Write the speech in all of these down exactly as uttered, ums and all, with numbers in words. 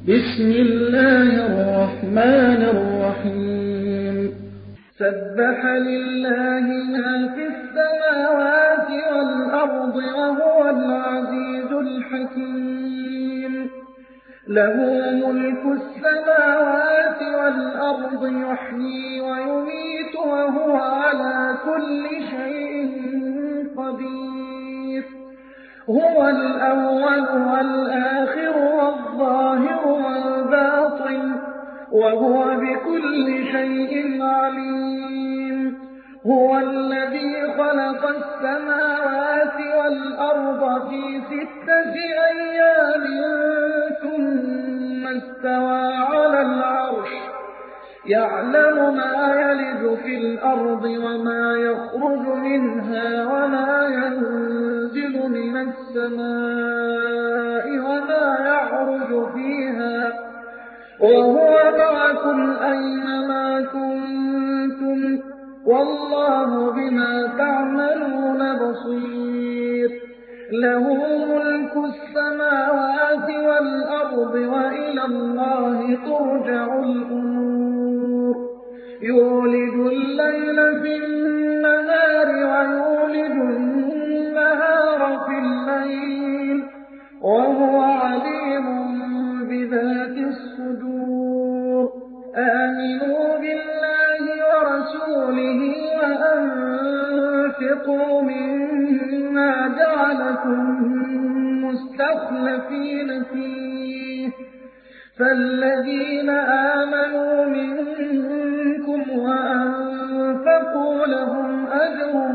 بسم الله الرحمن الرحيم سبح لله ما في السماوات والأرض وهو العزيز الحكيم له ملك السماوات والأرض يحيي ويميت وهو على كل شيء قدير هو الأول والآخر والظاهر والباطن وهو بكل شيء عليم هو الذي خلق السماوات والأرض في ستة أيام ثم استوى على العرش يعلم ما يلج في الأرض وما يخرج منها وما ينزل من السماء وما يعرج فيها وهو معكم أينما كنتم والله بما تعملون بصير له ملك السماوات والأرض وإلى الله ترجع الأمور يولج الليل في النهار ويولج النهار في الليل وهو عليم بذات الصدور آمنوا بالله ورسوله وأنفقوا مما جعلكم مستخلفين فيه فالذين آمنوا منكم وأنفقوا لهم أجر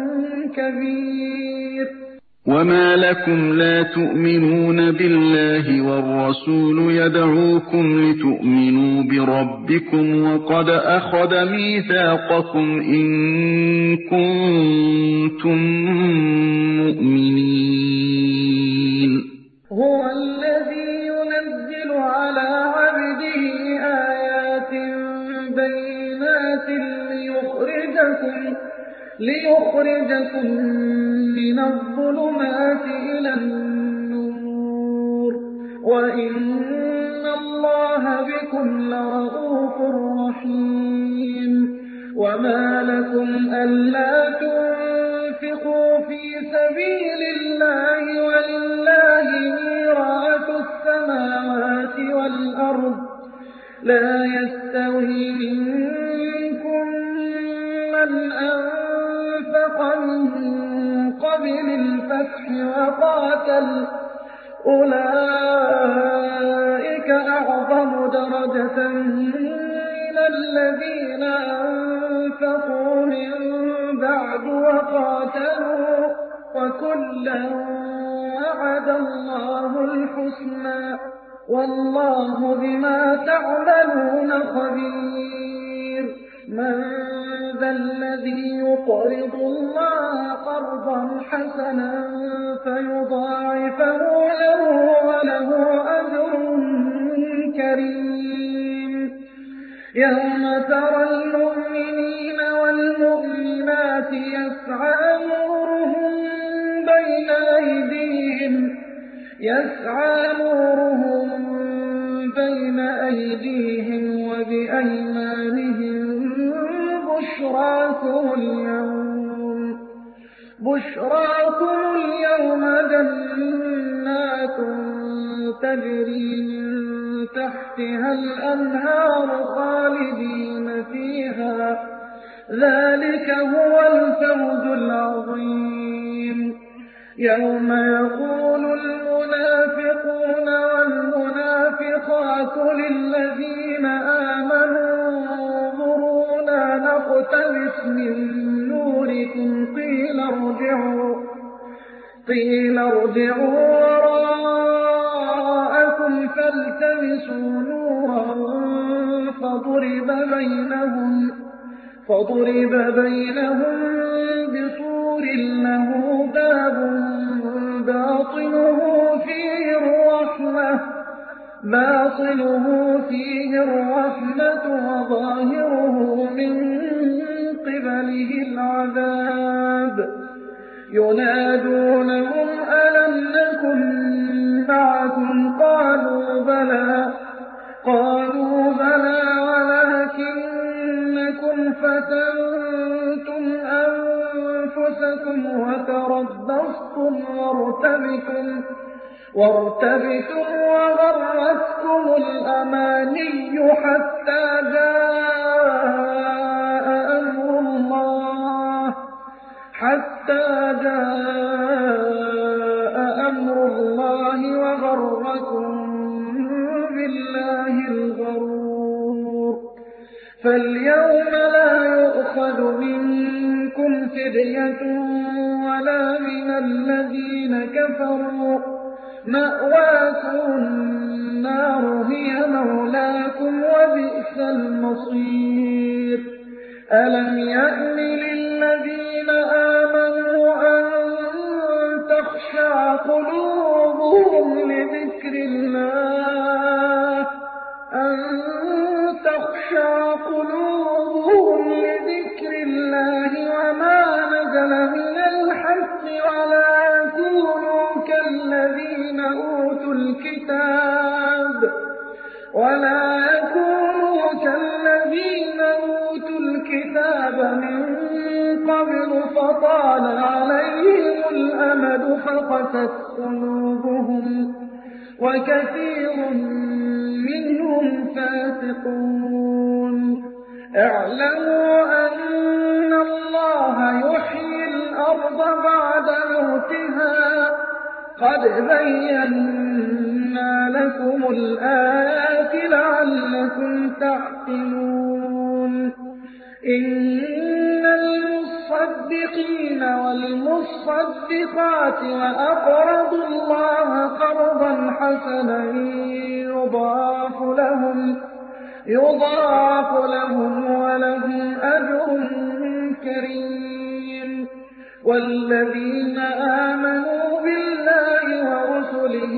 كبير وما لكم لا تؤمنون بالله والرسول يدعوكم لتؤمنوا بربكم وقد أخذ ميثاقكم إن كنتم مؤمنين هو الذي ينزل على عبده آيات بينات ليخرجكم ليخرجكم من الظلمات إلى النور وإن الله بكم لرءوف رحيم وما لكم ألا تنفقوا في سبيل الله ولله ميراث السماوات والأرض لا يستوي منكم من أنفق من قبل الفتح وقاتل أولئك أعظم درجة من الذين أنفقوا من بعد وقاتلوا وكلا وعد الله الحسنى والله بما تعملون خبير من ذا الذي يقرض الله قرضا حسنا فيضاعفه له وله أجر كريم يوم ترى المؤمنين والمؤمنات يسعى نورهم بين أيديهم يسعى نورهم بين أيديهم وبأيمانهم بشراكم اليوم بشراكم اليوم جنات تجري من تحتها الأنهار خالدين فيها ذلك هو الفوز العظيم يوم يقول المنافقون والمنافقات للذين آمنوا انظرونا نقتبس من نوركم قيل ارجعوا قيل ارجعوا وراءكم فالتمسوا نورا فضرب بينهم فضرب بينهم بسور له باب باطنه فيه الرحمة باطنه فيه الرحمة وظاهره من قبله العذاب ينادونهم ألم نكن معكم قالوا بلى تربصتم وارتبتم وارتبتم وغرتكم الأماني حتى جاء أمر الله حتى جاء أمر الله وغركم بالله الغرور. فاليوم لا يؤخذ منكم فدية ولا من الذين كفروا مأواكم النار هي مولاكم وبئس المصير. ألم يأن للذين آمنوا أن تخشع قلوبهم لذكر الله أن تخشع قلوبهم لذكر الله وما نزل من الحق ولا يكونوا كالذين أوتوا الكتاب ولا يكونوا كالذين أوتوا الكتاب من قبل فطال عليهم الأمد فقست قلوبهم وكثير منهم فاسقون. اعلموا أن الله يحيي الأرض بعد موتها قد بينا لكم الآيات لعلكم تعقلون. إن المصدقين والمصدقات وأقرضوا الله قرضا حسنا يضاعف لهم يضاعف لهم ولهم أجر كريم. والذين آمنوا بالله ورسله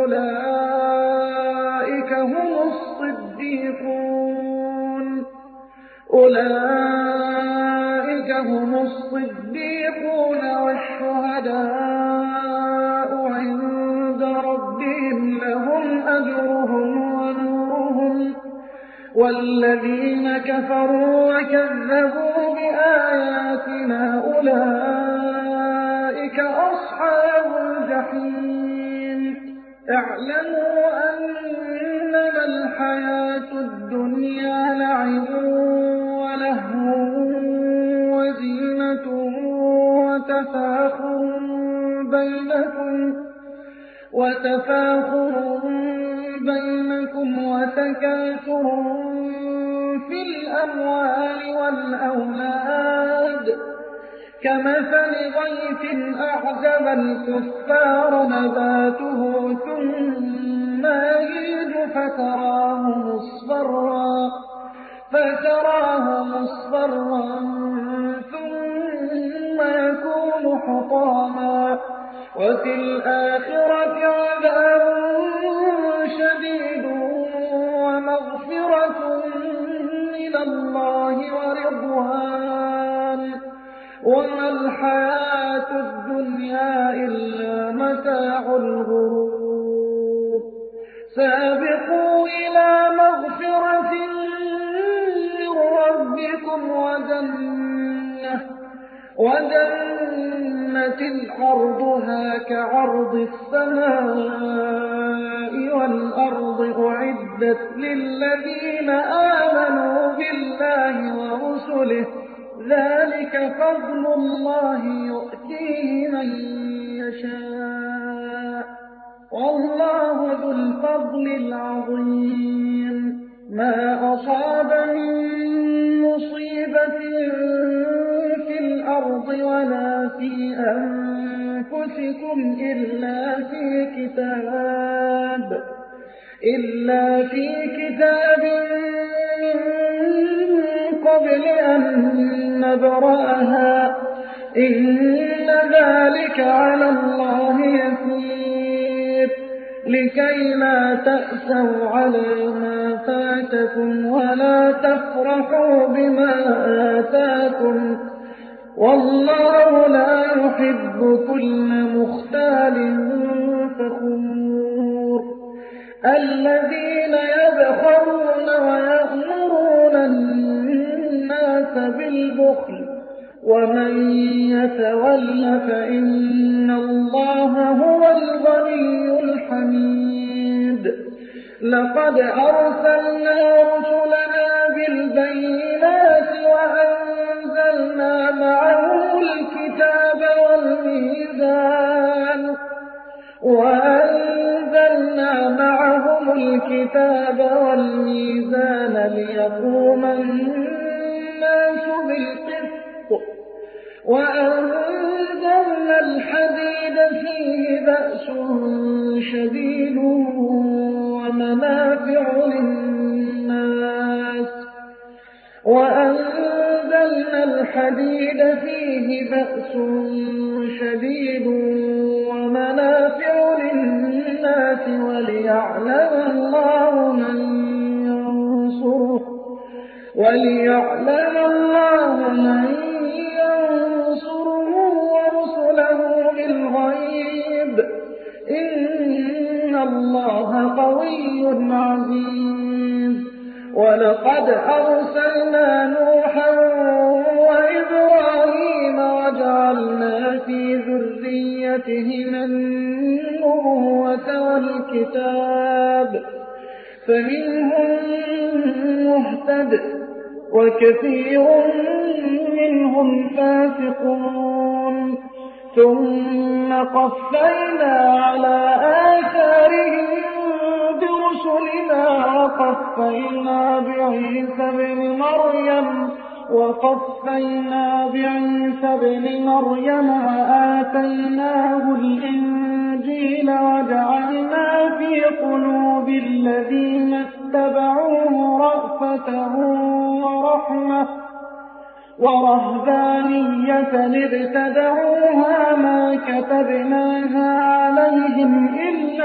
أولئك هم الصديقون أولئك هم الصديقون والشهداء عند ربهم لهم أجرهم ونورهم. والذين كفروا وكذبوا بآياتنا أولئك أصحاب الجحيم. اعلموا أنما الحياة الدنيا لعب ولهو وزينة وتفاخر بينكم وتفاخر بينكم وتكاثر في الأموال والأولاد كمثل غيث أعجب الكفار نباته ثم يهيج فتراه مصفرا فتراه مصفرا ثم يكون حطاما وفي الآخرة عذاب شديد ومغفرة من الله ورضوان وما الحياة الدنيا إلا متاع الغرور. سابقوا إلى مغفرة من ربكم وجنة وجنة عرضها كعرض السماء والأرض أعدت للذين آمنوا بالله ورسله ذلك فضل الله يؤتيه من يشاء والله ذو الفضل العظيم. ما أصاب من مصيبة في الأرض ولا في أنفسكم إلا في كتاب إلا في كتاب قبل أن نبرأها إن ذلك على الله يسير. لكي لا تأسوا على ما فاتكم ولا تفرحوا بما آتاكم والله لا يحب كل مختال فخور. الذين يبخلون ويأمرون الناس بالبخل ومن يتول فإن الله هو الغني الحميد لقد أرسلنا رسلنا بالبينات وأنزلنا معهم الكتاب والميزان وأنزلنا معهم الكتاب والميزان ليقوم الناس بالقسط وأنزلنا الحديد فيه بأس شديد ومنافع للناس وأنزلنا الحديد فيه بأس شديد ومنافع للناس وليعلم الله من ينصره وليعلم الله من ينصره ورسله بالغيب إن الله قوي عزيز ولقد أرسلنا نوحا وإبراهيم وجعلنا في ذريتهما النبوة والكتاب فمنهم مهتد وكثير منهم فاسقون ثم قفينا على آثارهم برسلنا وقفينا بعيسى بن مريم وقفينا بعيسى بن مريم وآتيناه الإنجيل وجعلنا في قلوب الذين اتبعوه رأفة ورحمة ورهبانية ابتدعوها ما كتبناها عليهم إلا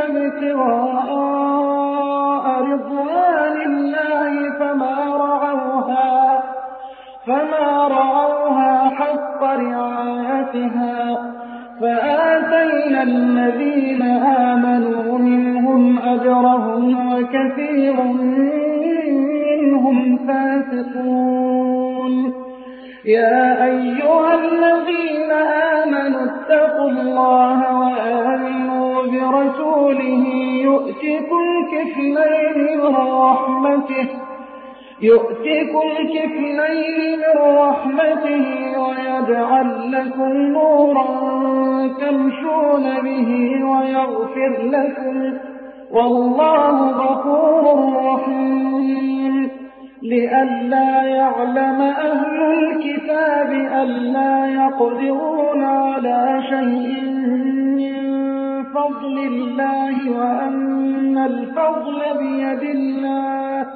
ابتغاء رضوان الله فما رعوها فما رعوها حق رعايتها فآتينا الذين آمنوا منهم أجرهم وكثير منهم فاسقون يا أيها الذين آمنوا اتقوا الله وآمنوا برسوله يؤتكم كفلين من رحمته يؤتكم كفلين من رحمته ويجعل لكم نورا تمشون به ويغفر لكم والله غفور رحيم لئلا يعلم أهل الكتاب ألا يقدرون على شيء من فضل الله وأن الفضل بيد الله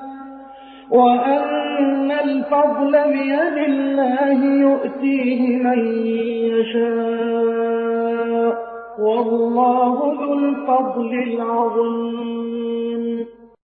وأن الفضل بيد الله يؤتيه من يشاء والله ذو الفضل العظيم